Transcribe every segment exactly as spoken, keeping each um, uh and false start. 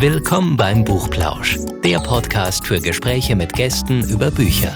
Willkommen beim Buchplausch, der Podcast für Gespräche mit Gästen über Bücher.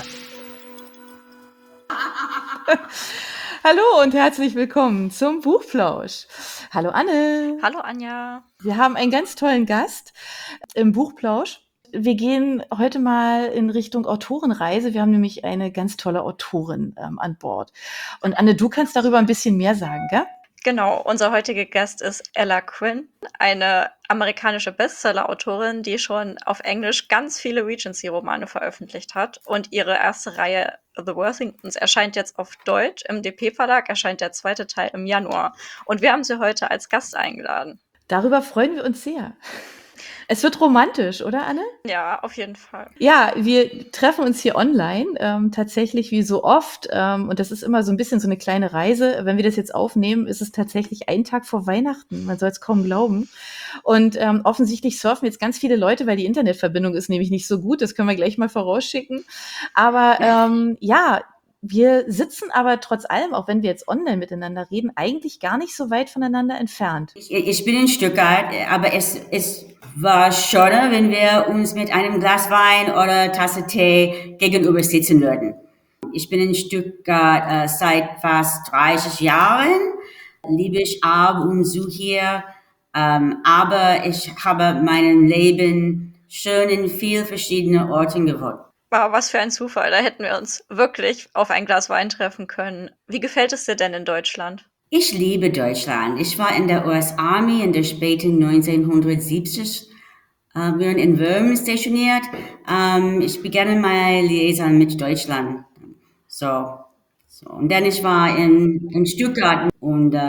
Hallo und herzlich willkommen zum Buchplausch. Hallo Anne. Hallo Anja. Wir haben einen ganz tollen Gast im Buchplausch. Wir gehen heute mal in Richtung Autorenreise. Wir haben nämlich eine ganz tolle Autorin ähm, an Bord. Und Anne, du kannst darüber ein bisschen mehr sagen, gell? Genau, unser heutiger Gast ist Ella Quinn, eine amerikanische Bestseller-Autorin, die schon auf Englisch ganz viele Regency-Romane veröffentlicht hat. Und ihre erste Reihe The Worthingtons erscheint jetzt auf Deutsch. Im D P-Verlag erscheint der zweite Teil im Januar. Und wir haben sie heute als Gast eingeladen. Darüber freuen wir uns sehr. Es wird romantisch, oder Anne? Ja, auf jeden Fall. Ja, wir treffen uns hier online, ähm, tatsächlich wie so oft. Ähm, und das ist immer so ein bisschen so eine kleine Reise. Wenn wir das jetzt aufnehmen, ist es tatsächlich ein Tag vor Weihnachten. Man soll es kaum glauben. Und ähm, offensichtlich surfen jetzt ganz viele Leute, weil die Internetverbindung ist nämlich nicht so gut. Das können wir gleich mal vorausschicken. Aber ähm, ja, wir sitzen aber trotz allem, auch wenn wir jetzt online miteinander reden, eigentlich gar nicht so weit voneinander entfernt. Ich, ich bin in Stuttgart, aber es, es war schöner, wenn wir uns mit einem Glas Wein oder Tasse Tee gegenüber sitzen würden. Ich bin in Stuttgart äh, seit fast dreißig Jahren, liebe ich ab und zu hier, ähm, aber ich habe mein Leben schön in vielen verschiedenen Orten gewohnt. Wow, was für ein Zufall. Da hätten wir uns wirklich auf ein Glas Wein treffen können. Wie gefällt es dir denn in Deutschland? Ich liebe Deutschland. Ich war in der U S Army in der späten neunzehnhundertsiebzig. Äh, wir waren in Würm stationiert. Ähm, ich begann meine Liaison mit Deutschland. So, so. Und dann ich war in, in Stuttgart und äh,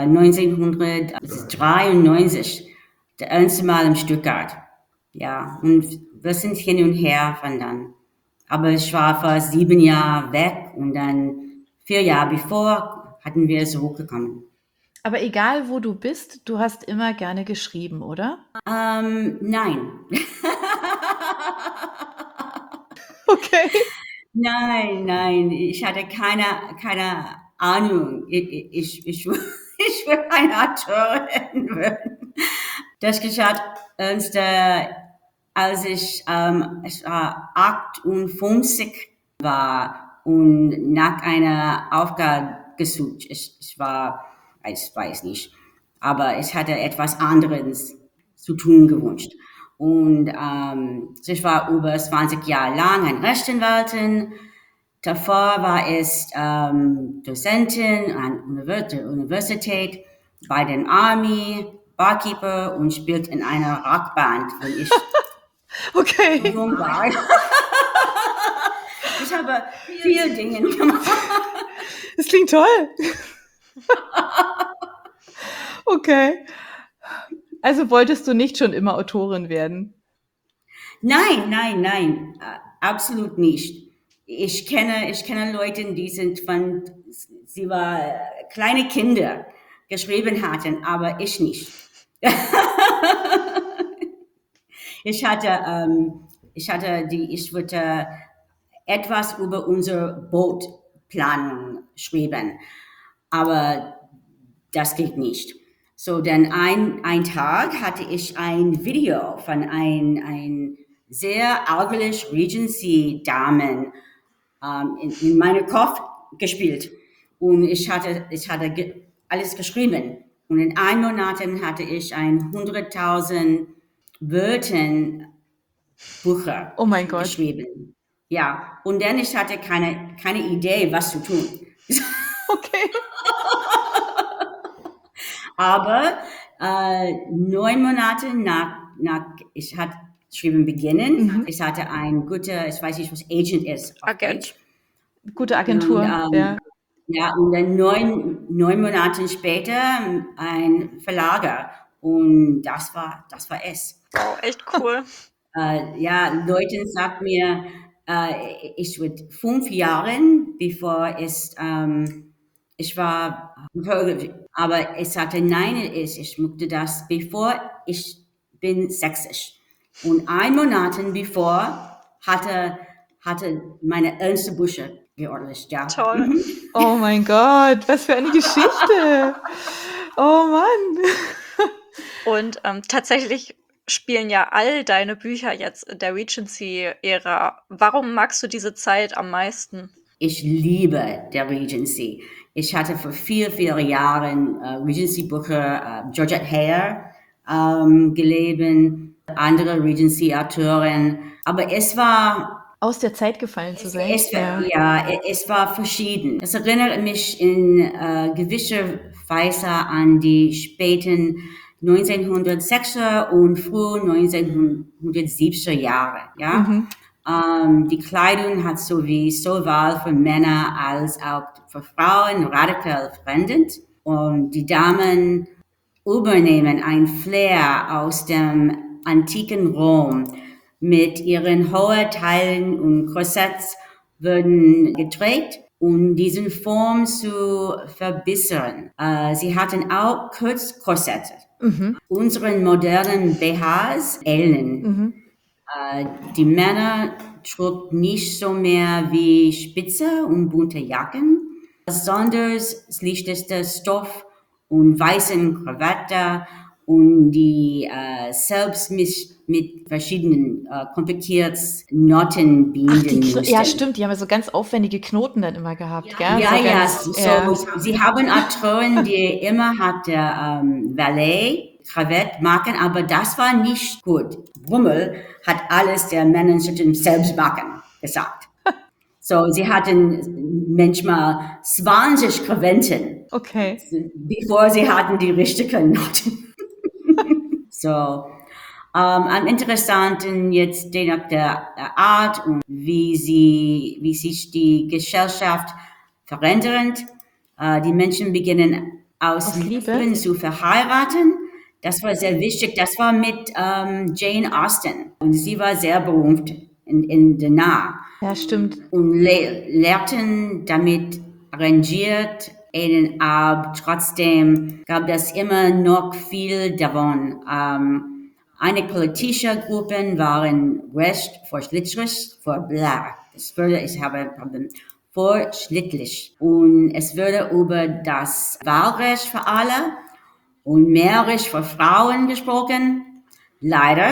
neunzehnhundertdreiundneunzig, das erste Mal in Stuttgart. Ja, und wir sind hin und her von dann. Aber ich war vor sieben Jahren weg und dann vier Jahre bevor hatten wir zurückgekommen. Aber egal, wo du bist, du hast immer gerne geschrieben, oder? Ähm, nein. Okay. Nein, nein, ich hatte keine, keine Ahnung. Ich, ich, ich, ich will eine Autorin werden. Das geschah erst, äh, als ich, ähm, ich war achtundfünfzig war und nach einer Aufgabe gesucht. Ich, ich war, ich weiß nicht, aber ich hatte etwas anderes zu tun gewünscht. Und ähm, ich war über zwanzig Jahre lang ein Rechtsanwältin. Davor war ich ähm, Dozentin an der Universität, bei den Army, Barkeeper und spielt in einer Rockband, wenn ich Okay. jung war. Ich habe viele Dinge gemacht. Das klingt toll. Okay. Also wolltest du nicht schon immer Autorin werden? Nein, nein, nein, äh, absolut nicht. Ich kenne, ich kenne Leute, die sind von, sie war äh, kleine Kinder geschrieben hatten, aber ich nicht. ich hatte, ähm, ich hatte die, ich wollte etwas über unsere Bootplanung schreiben, aber das geht nicht. So, dann ein, ein Tag hatte ich ein Video von ein, ein sehr ärgerlich Regency-Damen ähm, in, in meinem Kopf gespielt. Und ich hatte, ich hatte ge- alles geschrieben. Und in einem Monat hatte ich ein hunderttausend Wörter Bücher Oh mein Gott. geschrieben. Ja, und dann ich hatte keine, keine Idee, was zu tun. Okay. Aber äh, neun Monate nach, nach ich hatte schreiben beginnen, Mhm. ich hatte ein guter, ich weiß nicht, was Agent ist. auf Agent. Deutsch. Gute Agentur. Und, ähm, ja. Ja, und dann neun, neun Monate später ein Verlager. Und das war, das war es. Wow, echt cool. Äh, ja, Leute sagt mir, äh, ich wird fünf Jahre, bevor ich, ähm, ich war, aber ich sagte, nein, ich, ich möchte das, bevor ich bin sechzig. Und ein Monat bevor hatte, hatte meine erste Bücher geordnet, ja. Toll. Mhm. Oh mein Gott, was für eine Geschichte. Oh Mann. Und ähm, tatsächlich spielen ja all deine Bücher jetzt in der Regency-Ära. Warum magst du diese Zeit am meisten? Ich liebe der Regency. Ich hatte vor vier, vier Jahren äh, Regency-Bücher, äh, Georgette Heyer ähm, gelesen, andere Regency-Autoren. Aber es war Aus der Zeit gefallen zu Es, sein. es, war- Ja. ja, e- es war verschieden. Es erinnert mich in äh, gewisser Weise an die späten neunzehnhundertsechziger und frühen neunzehnhundertsiebziger Jahre. Ja? Mhm. Ähm, die Kleidung hat sowie sowohl für Männer als auch für Frauen radikal verändert. Und die Damen übernehmen ein Flair aus dem antiken Rom. Mit ihren hohen Teilen und Korsetts wurden getragen, um diese Form zu verbessern. Äh, sie hatten auch Kurzkorsette. Mhm. Unseren modernen B Hs ähneln. Mhm. Äh, die Männer trugen nicht so mehr wie spitze und bunte Jacken, sondern schlichtester Stoff und weißen Krawatte und die äh, selbst mit, mit verschiedenen äh, komplizierten Noten Ach, die binden Kno ja, mussten. stimmt, die haben ja so ganz aufwendige Knoten dann immer gehabt, gell? Ja, So ja, ganz, so, ja. sie haben Autoren, die immer hatte ähm, Valet, Krawett machen, aber das war nicht gut. Brummel hat alles der Männer sollten selbst machen, gesagt. So, sie hatten manchmal zwanzig Krawatten, Okay. bevor sie hatten die richtigen Noten. So, ähm, am interessanten jetzt je nach der Art und wie sie, wie sich die Gesellschaft verändert. Äh, die Menschen beginnen aus Aus Liebe? Liebe zu verheiraten. Das war sehr wichtig. Das war mit ähm, Jane Austen. Und sie war sehr berühmt in, in der Nah. Ja, stimmt. Und le lehrten damit arrangiert ihnen ab. Trotzdem gab es immer noch viel davon. Ähm, einige politische Gruppen waren recht fortschrittlich, vor bla. Das würde, ich habe ein Problem. Fortschrittlich. Und es wurde über das Wahlrecht für alle und mehr Recht für Frauen gesprochen. Leider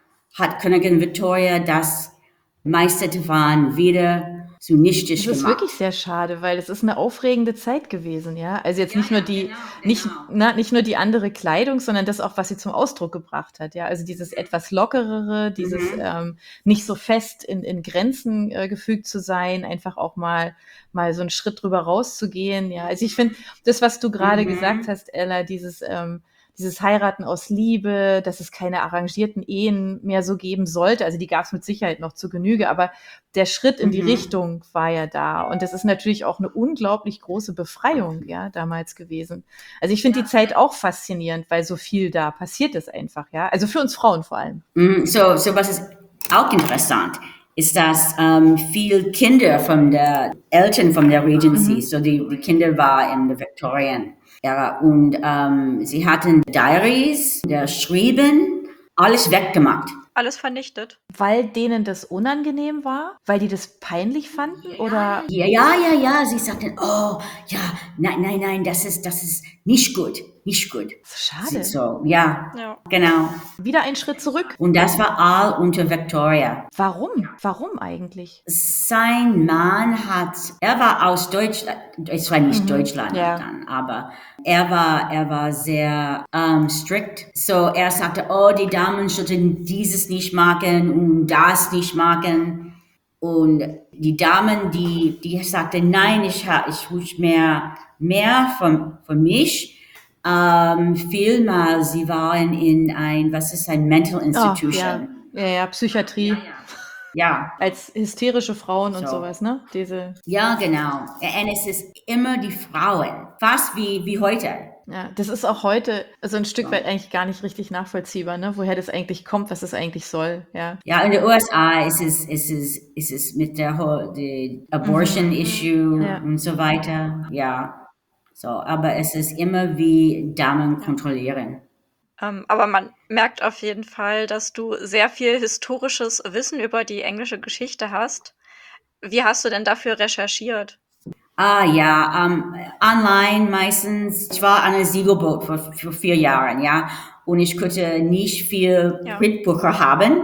hat Königin Victoria das meiste davon wieder zunichte Das ist gemacht. wirklich sehr schade, weil es ist eine aufregende Zeit gewesen, ja? Also, jetzt nicht nur die genau, nicht genau. na, nicht nur die andere Kleidung, sondern das auch, was sie zum Ausdruck gebracht hat, ja? Also, dieses etwas Lockerere, dieses, Mhm. ähm, nicht so fest in in Grenzen, äh, gefügt zu sein, einfach auch mal mal so einen Schritt drüber rauszugehen, ja? Also, ich finde, das, was du gerade gesagt Mhm. hast, Ella, dieses, ähm dieses Heiraten aus Liebe, dass es keine arrangierten Ehen mehr so geben sollte. Also, die gab es mit Sicherheit noch zu Genüge, aber der Schritt in die Mhm. Richtung war ja da. Und das ist natürlich auch eine unglaublich große Befreiung, ja, damals gewesen. Also, ich finde die Zeit auch faszinierend, weil so viel da passiert ist einfach, ja? Also, für uns Frauen vor allem. Mm, So, so was ist auch interessant, ist, dass ähm, viele Kinder von der Eltern von der Regency, Mhm. so die, die Kinder waren in der Victorian Ära und ähm, sie hatten Diaries, der schrieben, alles weggemacht. Alles vernichtet. Weil denen das unangenehm war? Weil die das peinlich fanden oder Ja, ja, ja, ja, sie sagten, oh, ja, nein, nein, nein, das ist, das ist nicht gut, nicht gut. schade. So, ja, Ja. genau. Wieder ein Schritt zurück. Und das war all unter Victoria. Warum? Warum eigentlich? Sein Mann hat, er war aus Deutschland, es war nicht Mhm. Deutschland Ja. dann, aber er war, er war sehr ähm, strikt. So, er sagte, oh, die Damen sollten dieses nicht machen und das nicht machen. Und die Damen, die, die sagten, nein, ich, ha- ich wünsche mehr, mehr von, von mich. Ähm, vielmal, sie waren in ein, was ist ein Mental Oh, ja. Institution. Ja, ja, Psychiatrie. Ja, Als hysterische Frauen und So. sowas, ne? Diese, ja, genau. Und es ist immer die Frauen, fast wie, wie heute. ja, das ist auch heute so ein Stück Ja. weit eigentlich gar nicht richtig nachvollziehbar, ne? Woher das eigentlich kommt, was das eigentlich soll, ja. Ja, in den U S A ist es, ist es, ist es mit der whole, the Abortion Issue Ja. und so weiter. Ja, so, aber es ist immer wie Damen kontrollieren. Ähm, aber man merkt auf jeden Fall, dass du sehr viel historisches Wissen über die englische Geschichte hast. Wie hast du denn dafür recherchiert? Ah ja, ähm, online meistens. Ich war an einem Segelboot für, für vier Jahre, ja, und ich konnte nicht viel Ja. Printbücher haben,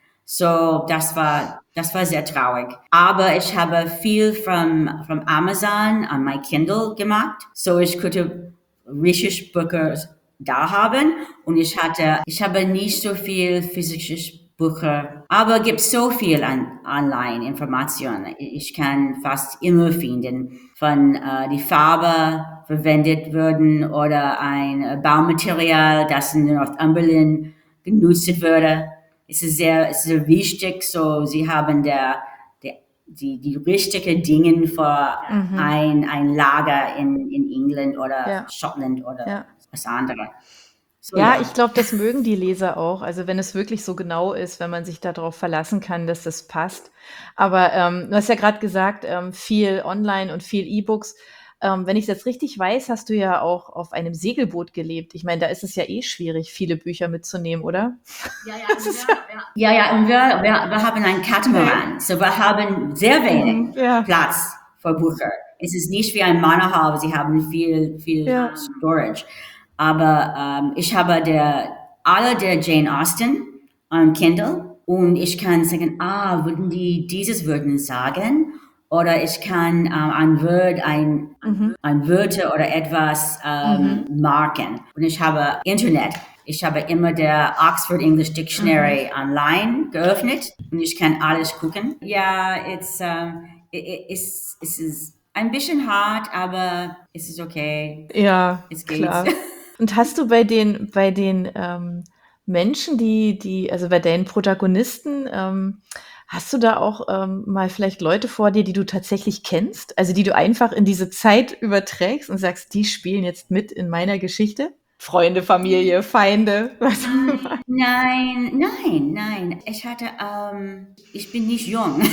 so das war das war sehr traurig. Aber ich habe viel von von Amazon an mein Kindle gemacht, so ich konnte richtig Bücher da haben und ich hatte ich habe nicht so viel physisches Bücher, aber gibt so viel an online Informationen. Ich kann fast immer finden, von äh, die Farbe verwendet würden oder ein äh, Baumaterial, das in Northumberland genutzt würde. Es ist sehr, es ist sehr wichtig, so sie haben der, der die, die richtigen Dinge für Mhm. ein, ein Lager in, in England oder Ja. Schottland oder Ja. was anderes. So, Ja, ja. ich glaube, das mögen die Leser auch. Also wenn es wirklich so genau ist, wenn man sich darauf verlassen kann, dass das passt. Aber ähm, du hast ja gerade gesagt, ähm, viel online und viel E-Books. Ähm, wenn ich das richtig weiß, hast du ja auch auf einem Segelboot gelebt. Ich meine, da ist es ja eh schwierig, viele Bücher mitzunehmen, oder? Ja, ja, und wir, ja, ja, und wir, wir, wir haben einen Katamaran, so wir haben sehr wenig Mhm, ja. Platz für Bücher. Es ist nicht wie ein Monohaul, sie haben viel, viel Ja. Storage. Aber ähm, ich habe der, alle der Jane Austen am Kindle und ich kann sagen, ah, würden die dieses würden sagen? Oder ich kann ähm, ein Wort, ein, Mhm. ein Wörter oder etwas ähm, marken. Und ich habe Internet. Ich habe immer der Oxford English Dictionary online geöffnet und ich kann alles gucken. Ja, it's, um, it, it, it's, es ist ein bisschen hart, aber es ist okay. Ja, Es geht. klar. Und hast du bei den, bei den ähm, Menschen, die, die, also bei deinen Protagonisten, ähm, hast du da auch ähm, mal vielleicht Leute vor dir, die du tatsächlich kennst? Also die du einfach in diese Zeit überträgst und sagst, die spielen jetzt mit in meiner Geschichte? Freunde, Familie, Feinde, was auch immer. Nein, nein, nein. Ich hatte, ähm, ich bin nicht jung.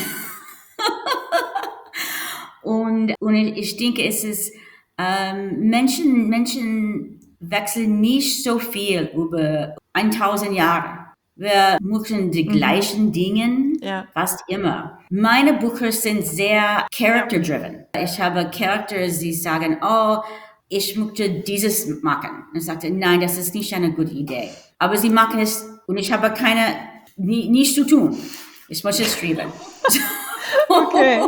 und, und ich denke, es ist, ähm, Menschen, Menschen wechseln nicht so viel über tausend Jahre. Wir machen die Mhm. gleichen Dinge Ja. fast immer. Meine Bücher sind sehr character-driven. Ich habe Charakter, die sagen, oh, ich möchte dieses machen. Und ich sagte, nein, das ist nicht eine gute Idee. Aber sie machen es und ich habe keine, nie, nichts zu tun. Ich muss es schreiben. Okay.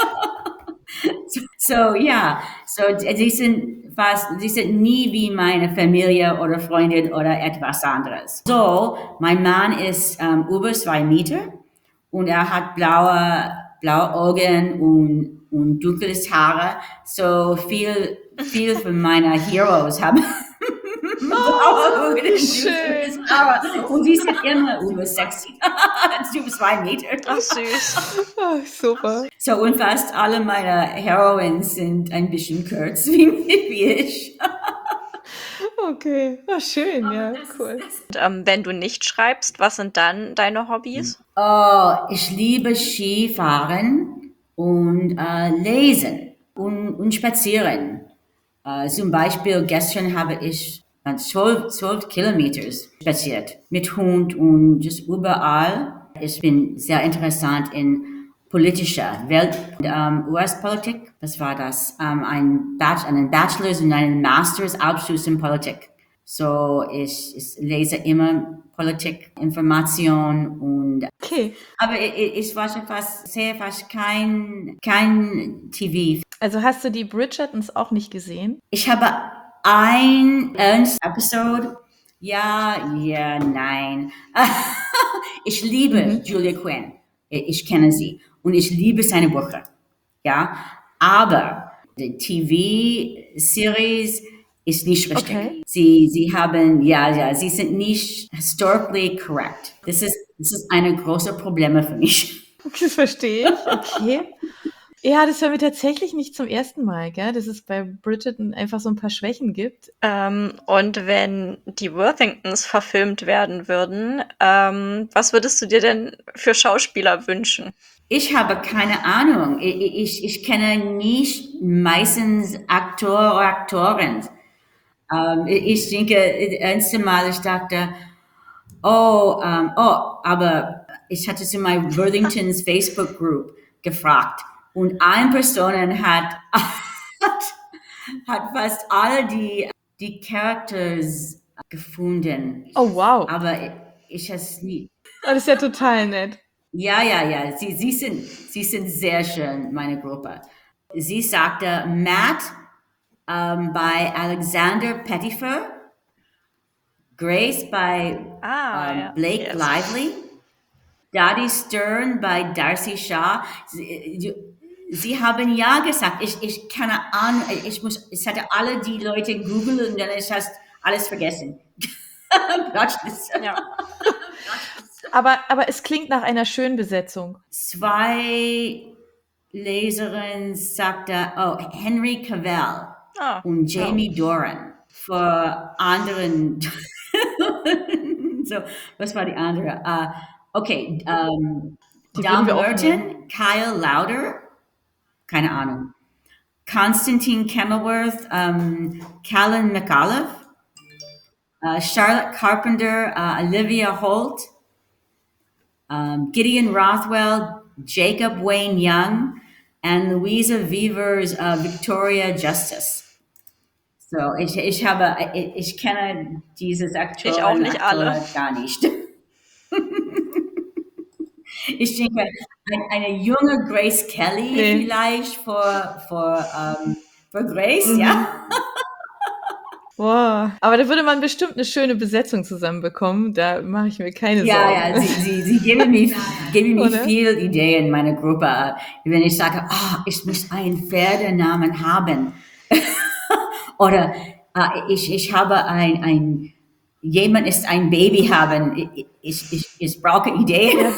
So, ja, so, sie sind fast, sie sind nie wie meine Familie oder Freundin oder etwas anderes. So, mein Mann ist ähm, über zwei Meter und er hat blaue, blaue Augen und, und dunkles Haare. So, viel, viel von meiner Heroes haben blaue Augen wie und schön. dunkles Haare. Und sie sind immer über sechzig, über zwei Meter. Ach, süß. Ah, super. So, und fast alle meine Heroines sind ein bisschen kurz wie, wie ich. Okay. Ah, schön, ja, cool. Und, ähm, wenn du nicht schreibst, was sind dann deine Hobbys? Oh, ich liebe Skifahren und äh, lesen und, und spazieren. Äh, zum Beispiel gestern habe ich äh, zwölf, zwölf Kilometer spaziert mit Hund und just überall. Ich bin sehr interessant in politischer Welt, ähm, U S-Politik. Was war das? Ähm, ein Bach einen Bachelor's und einen Master's Abschluss in Politik. So, ich, ich lese immer Politik, Information und, Okay. aber ich, ich war schon fast, sehe fast kein, kein T V. Also hast du die Bridgertons auch nicht gesehen? Ich habe ein Ernst-Episode. Ja, ja, nein. Ich liebe Mhm. Julia Quinn. Ich kenne sie. Und ich liebe seine Bücher. Ja. Aber die T V-Series ist nicht richtig. Okay. Sie, sie haben, ja, ja, sie sind nicht historically correct. Das ist, das ist eine große Probleme für mich. Das verstehe ich. Okay. Ja, das hören wir tatsächlich nicht zum ersten Mal, gell? Dass es bei Bridgerton einfach so ein paar Schwächen gibt. Ähm, und wenn die Worthingtons verfilmt werden würden, ähm, was würdest du dir denn für Schauspieler wünschen? Ich habe keine Ahnung. Ich, ich, ich kenne nicht meistens Aktor oder Aktoren. Ähm, ich denke, das erste Mal, ich dachte, oh, ähm, oh, aber ich hatte zu meinem Worthingtons Facebook Group gefragt, Und eine Person hat, hat, hat fast alle die, die Characters gefunden. Oh, wow. Aber ich, ich es nie. Oh, das ist ja total nett. Ja, ja, ja. Sie, sie, sind, sie sind sehr schön, meine Gruppe. Sie sagte Matt ähm, bei Alexander Pettifer, Grace bei Ah, ähm, ja. Blake Yes. Lively, Dottie Stern bei Darcy Shaw. Sie, sie haben ja gesagt, ich, ich keine Ahnung, ich muss, ich hatte alle die Leute googeln und dann ist das alles vergessen. Ja. Aber, aber es klingt nach einer schönen Besetzung. Zwei Leserinnen sagte, oh, Henry Cavill Ah, und Jamie Doran. Für anderen, so, was war die andere? Uh, okay, um, Die Dom würden wir auch Merton, Kyle Lauder, keine Ahnung. Constantine Kenilworth, um, Callan McAuliffe, uh, Charlotte Carpenter, uh, Olivia Holt, um, Gideon Rothwell, Jacob Wayne Young, and Louisa Weaver's uh, Victoria Justice. So, ich, ich habe, ich, ich kenne dieses Akteur Ich auch nicht und Akteure alle. gar nicht. Ich denke, ein, eine junge Grace Kelly Nee. vielleicht für, für, ähm, für Grace, Mhm. ja. Boah. Aber da würde man bestimmt eine schöne Besetzung zusammenbekommen. Da mache ich mir keine Ja, Sorgen. ja, sie, sie, sie geben mir, geben mir Oder? viel Ideen in meiner Gruppe. Wenn ich sage, ah, ich muss einen Pferdenamen haben. Oder äh, ich, ich habe ein, ein, jemand ist ein Baby haben. Ich, ich, ich, ich brauche Ideen. Ja.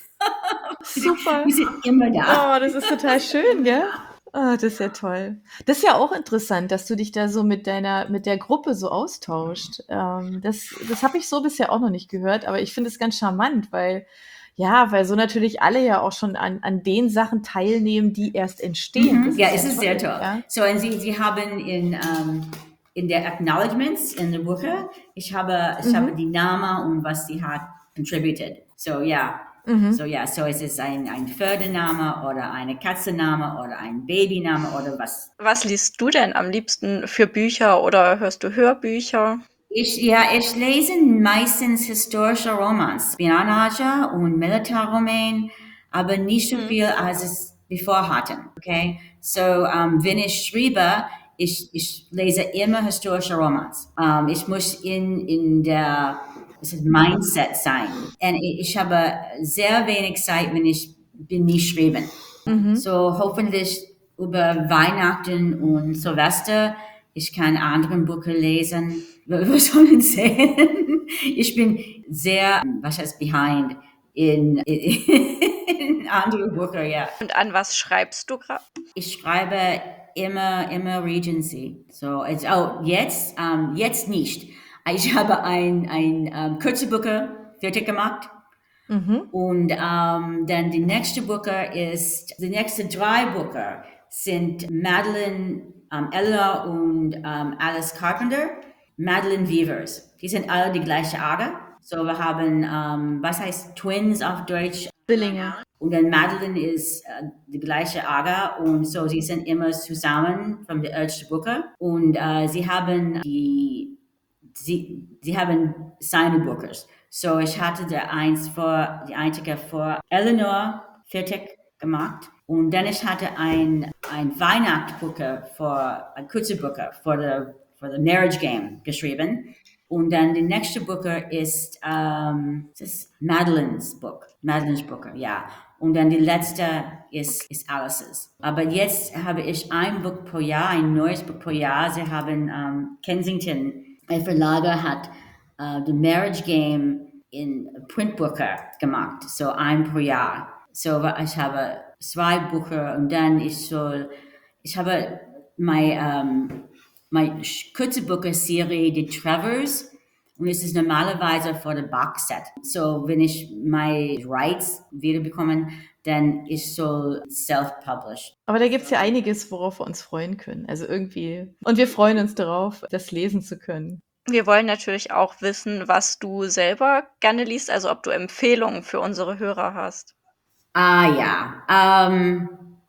Super. Die sind immer da. Oh, das ist total schön, gell? Oh, das ist ja toll. Das ist ja auch interessant, dass du dich da so mit deiner, mit der Gruppe so austauscht. Ähm, das das habe ich so bisher auch noch nicht gehört, aber ich finde es ganz charmant, weil, ja, weil so natürlich alle ja auch schon an, an den Sachen teilnehmen, die erst entstehen. Mhm. Das Ja, ist es ist sehr toll. Ja. So, und sie, sie haben in, ähm, in der Acknowledgements in der Buche, ich habe, ich Mhm. habe die Namen und was sie hat contributed. So, ja. Mhm. So, ja, so es ist ein, ein Pferdename oder eine Katzenname oder ein Babyname oder was. Was liest du denn am liebsten für Bücher oder hörst du Hörbücher? Ich, ja, ich lese meistens historische Romans, Spionage und Militärroman, aber nicht so Hm. viel, als es bevor hatten, okay? So, ähm, wenn ich schreibe, ich, ich lese immer historische Romans. Ähm, ich muss in, in der es ist Mindset sein. Und ich, ich habe sehr wenig Zeit, wenn ich bin nicht schreiben. Mhm. So hoffentlich über Weihnachten und Silvester, ich kann andere Bücher lesen. Was soll ich sagen? Ich bin sehr, was heißt behind in, in, in andere Bücher, ja. Und an was schreibst du gerade? Ich schreibe immer, immer Regency. So, also, oh, jetzt, ähm, jetzt nicht. Ich habe ein, ein ähm, kurze Bücher fertig gemacht. Mhm. Und ähm, dann die nächste Bücher ist, die nächsten drei Bücher sind Madeline ähm, Eleanor und ähm, Alice Carpenter, Madeline Weavers. Die sind alle die gleiche Ager. So, wir haben, ähm, was heißt Twins auf Deutsch? Zwillinge. Und dann Madeline ist äh, die gleiche Aga und so sie sind immer zusammen von der ersten Bücher und äh, sie haben die sie, sie haben seine Bücher. So ich hatte der eins vor die einzige vor Eleanor fertig gemacht und dann ich hatte ein ein Weihnachtsbuch für ein kurze Buch für the für the Marriage Game geschrieben. Und dann die nächste Buch ist, ähm, das ist Madeline's Buch, Madeline's Buch, ja. Und dann die letzte ist, ist Alice's. Aber jetzt habe ich ein Buch pro Jahr, ein neues Buch pro Jahr. Sie haben ähm, Kensington, ein Verlager hat äh, The Marriage Game in Printbücher gemacht, so ein pro Jahr. So ich habe zwei Bücher und dann ich soll, ich habe mein ähm, meine kurze Bücher-Serie, die Trevors, und es ist normalerweise für das Boxset. So, wenn ich meine Rights wiederbekomme, dann ich soll self-publish. Aber da gibt's ja einiges, worauf wir uns freuen können. Also irgendwie. Und wir freuen uns darauf, das lesen zu können. Wir wollen natürlich auch wissen, was du selber gerne liest, also ob du Empfehlungen für unsere Hörer hast. Ah ja, ähm,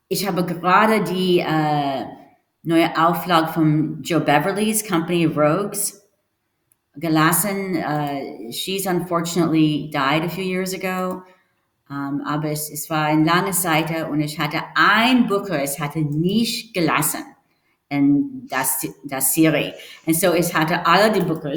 ich habe gerade die äh, neue Auflage von Joe Beverly's Company of Rogues gelesen. Uh, she's unfortunately died a few years ago. Um, aber es, es war eine lange Seite und ich hatte ein Buch, es hatte nicht gelesen in das, das Serie. Und so ich hatte alle die Bücher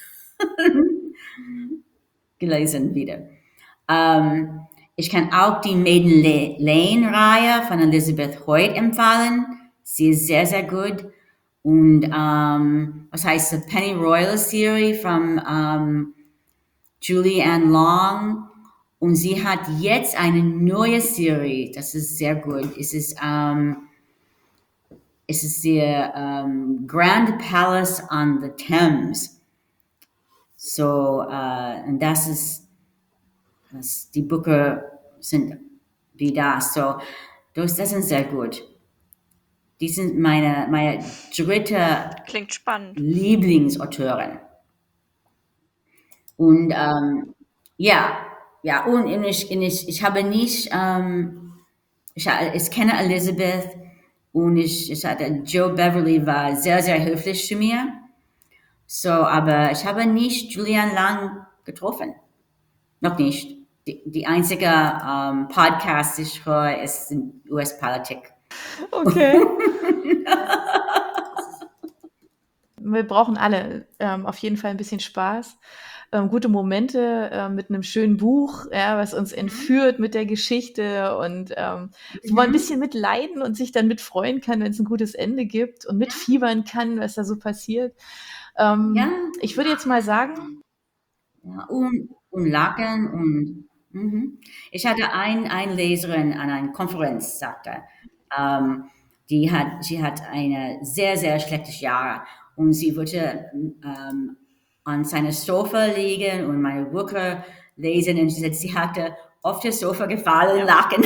gelesen wieder. Um, ich kann auch die Maiden Lane-Reihe von Elizabeth Hoyt empfehlen. Sie ist sehr, sehr gut. Und um, was heißt die Penny Royal Serie von um, Julie Ann Long. Und sie hat jetzt eine neue Serie, das ist sehr gut. Es ist, um, es ist der um, Grand Palace on the Thames. So, uh, und das ist, das, die Bücher sind wie das. So, das, das sind sehr gut. Die sind meine, meine dritte Klingt spannend. Lieblingsautorin. Und um, ja, ja, und ich, ich, ich habe nicht, ähm, ich, ich kenne Elizabeth und ich, ich hatte, Joe Beverly war sehr, sehr höflich zu mir. So, aber ich habe nicht Julian Lang getroffen. Noch nicht. Die, die einzige ähm, Podcast, die ich höre, ist in U S-Politik. Okay. Wir brauchen alle ähm, auf jeden Fall ein bisschen Spaß. Ähm, gute Momente äh, mit einem schönen Buch, ja, was uns entführt mit der Geschichte und ähm, wo man ein bisschen mitleiden und sich dann mitfreuen kann, wenn es ein gutes Ende gibt und mitfiebern kann, was da so passiert. Ähm, Ja. Ich würde jetzt mal sagen, Ja, und, und lachen und mhm. Ich hatte ein, eine Leserin an einer Konferenz, sagte, ähm, die hat, sie hat eine sehr, sehr schlechtes Jahr und sie wollte ähm, an seinem Sofa liegen und meine Bücher lesen und sie sagt, sie hatte auf das Sofa gefallen, ja. Lachen.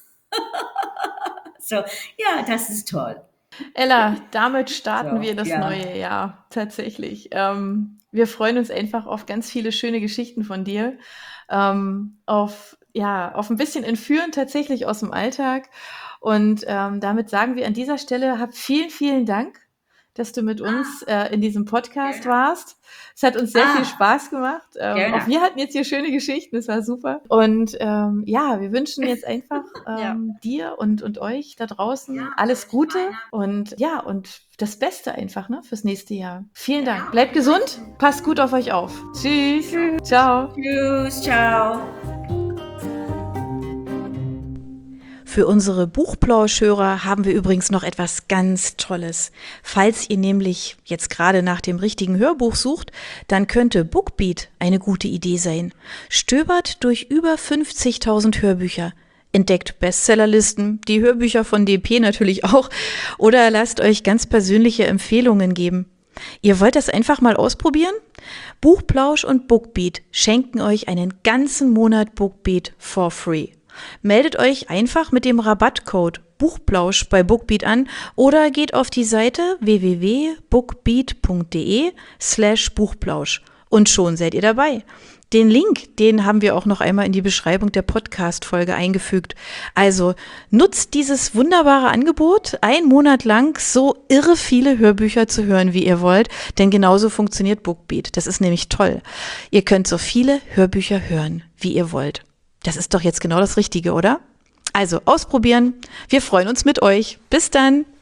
So, ja, das ist toll. Ella, damit starten So, wir das ja. neue Jahr tatsächlich. Ähm, wir freuen uns einfach auf ganz viele schöne Geschichten von dir, ähm, auf, ja, auf ein bisschen Entführen tatsächlich aus dem Alltag. Und ähm, damit sagen wir an dieser Stelle, hab vielen, vielen Dank, dass du mit uns äh, in diesem Podcast Gerne. warst. Es hat uns sehr Ah, viel Spaß gemacht. Ähm, gerne. auch wir hatten jetzt hier schöne Geschichten, das war super. Und ähm, ja, wir wünschen jetzt einfach Ja. ähm, dir und, und euch da draußen alles Gute und ja, und das Beste einfach, ne, fürs nächste Jahr. Vielen Dank. Bleibt gesund, passt gut auf euch auf. Tschüss. Ciao. Tschüss, ciao. Für unsere Buchplauschhörer haben wir übrigens noch etwas ganz Tolles. Falls ihr nämlich jetzt gerade nach dem richtigen Hörbuch sucht, dann könnte Bookbeat eine gute Idee sein. Stöbert durch über fünfzigtausend Hörbücher, entdeckt Bestsellerlisten, die Hörbücher von D P natürlich auch, oder lasst euch ganz persönliche Empfehlungen geben. Ihr wollt das einfach mal ausprobieren? Buchplausch und Bookbeat schenken euch einen ganzen Monat Bookbeat for free. Meldet euch einfach mit dem Rabattcode Buchplausch bei Bookbeat an oder geht auf die Seite w w w punkt bookbeat punkt d e slash Buchplausch und schon seid ihr dabei. Den Link, den haben wir auch noch einmal in die Beschreibung der Podcast-Folge eingefügt. Also nutzt dieses wunderbare Angebot, einen Monat lang so irre viele Hörbücher zu hören, wie ihr wollt, denn genauso funktioniert Bookbeat. Das ist nämlich toll. Ihr könnt so viele Hörbücher hören, wie ihr wollt. Das ist doch jetzt genau das Richtige, oder? Also ausprobieren. Wir freuen uns mit euch. Bis dann.